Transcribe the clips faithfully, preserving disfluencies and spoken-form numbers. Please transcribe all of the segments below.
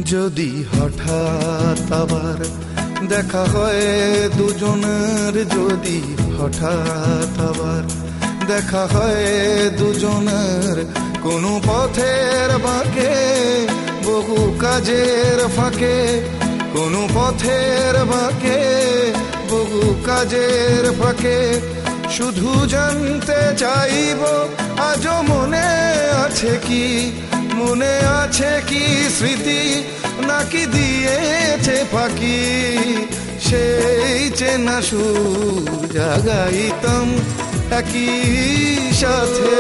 যদি হঠাৎ আবার দেখা হয় দুজনের, যদি হঠাৎ আবার দেখা হয় দুজনের, কোনো পথের বাঁকে বহু কাজের ফাঁকে, কোনো পথের বাঁকে বহু কাজের ফাঁকে, শুধু জানতে চাইব আজও মনে আছে কি, মনে আছে কি স্মৃতি নাকি দিয়েছে ফাঁকি, সেই চেনা সুর জাগাইতাম একই সাথে।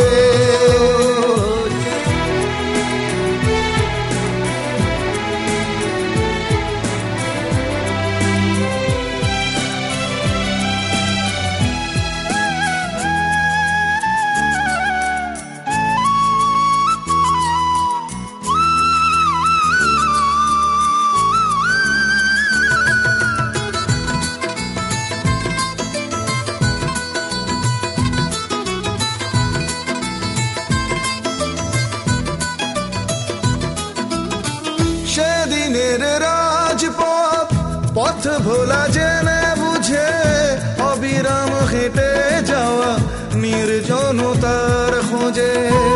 সেদিনের রাজপথ পথ ভোলা জেনে বুঝে অবিরাম হেঁটে যাওয়া নির্জনতার খোঁজে,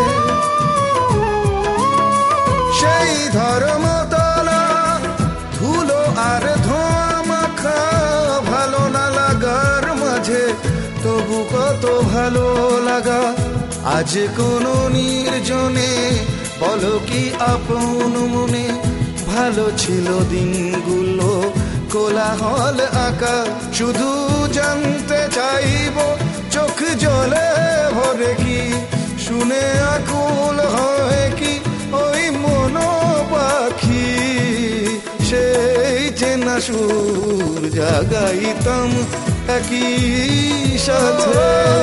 সেই ধর্মতলা ধুলো আর ধোঁয়া মাখা ভালো না লাগার মাঝে তবু কত ভালো লাগা। আজ কোনো নির্জনে বলো কি আপন মনে, ভালো ছিল দিনগুলো কোলাহল আঁকা, শুধু জানতে চাইব চোখ জলে ভরে কি, শুনে আকুল হয় কি ওই মনো পাখি, সেই চেনা সুর জাগাইতাম একই সাথে।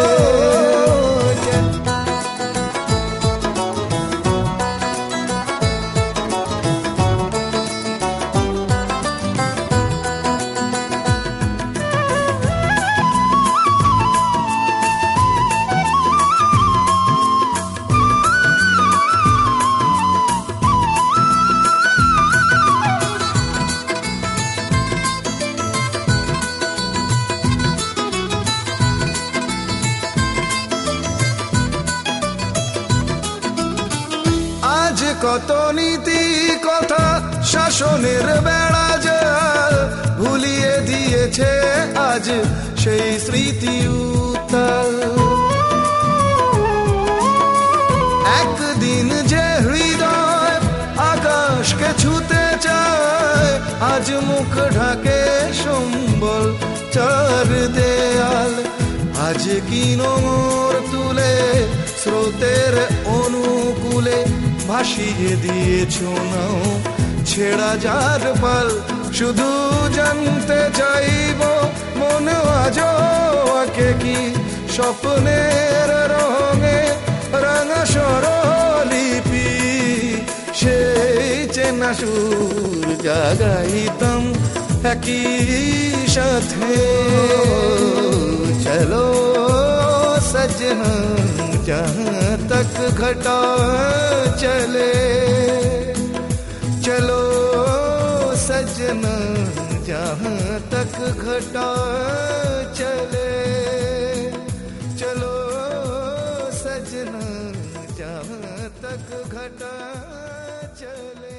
কত নীতি কথা শাসনের বেড়া জাল ভুলিয়ে দিয়েছে আজ সেই স্মৃতি উত্তাল। একদিন যে হৃদয় আকাশকে ছুতে চায়, আজ মুখ ঢাকে সম্বল চার দেয়াল। আজ কি নোঙর তুলে স্রোতের অনুকূলে ভাসিয়ে দিয়েছ নাও ছেড়া যার পাল, শুধু জানতে চাইব মন আজও আঁকে কি স্বপ্নের রঙে রাঙা স্বরলিপি, সেই চেনা সুর জাগাইতাম একই সাথে। চলো सजना जहाँ तक घटा चले, चलो सजना जहाँ तक घटा चले, चलो सजना जहाँ तक घटा चले।